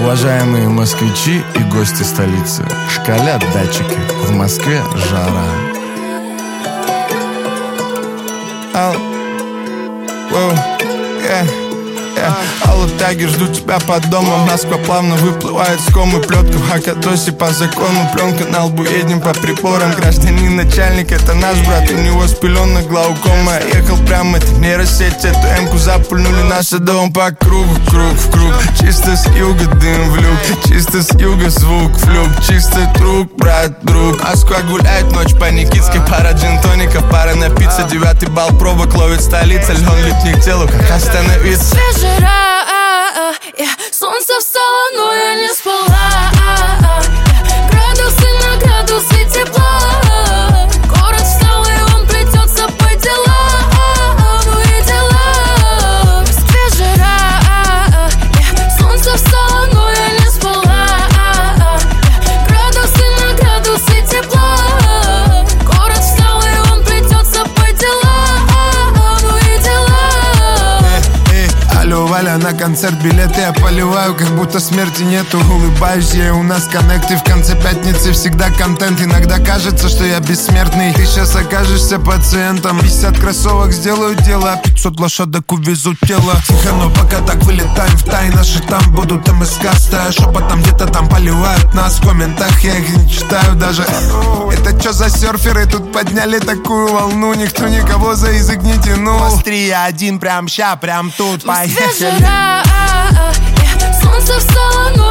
Уважаемые москвичи и гости столицы, шкалят датчики, в Москве жара. Алло-таги ждут тебя под домом. Москва плавно выплывает с комы. Плетка в хакатосе по закону. Пленка на лбу, едем по приборам. Гражданин начальник, это наш брат. У него с пеленок глаукома. Ехал прямо, это нейросеть. Эту эмку запульнули наш дом по кругу, круг в круг. Чисто с юга дым в люк, чисто с юга звук в люк. Чистый друг, брат, друг. Москва гуляет ночь по Никитской. Пара джин-тоников, пара напиться. 9-й балл пробок ловит столица. Льон липнет к телу, как остановиться. Жара, солнце встало, но я не спала. Градусы на градусы тепла. Город встал, и он плетется по делам. Ну и дела. В Москве жара, солнце встало, но я не спала. Градусы на градусы тепла. Город встал, и он плетется по делам. Ну и дела. Алло, Валя, на концерт билеты я поливаю, как будто смерти нету. Улыбаюсь я, у нас коннект, и в конце пятницы всегда контент. Иногда кажется, что я бессмертный. Ты сейчас окажешься пациентом. 50 кроссовок сделают дело, 500 лошадок увезут тело. Тихо, но пока так вылетаем в тай. Наши там будут МСК, стоя шепотом, где-то там поливают нас. В комментах я их не читаю даже. Это чё за серферы тут подняли такую волну? Никто никого за язык не тянул. Острия один прям ща, прям тут. Жара, солнце встало, но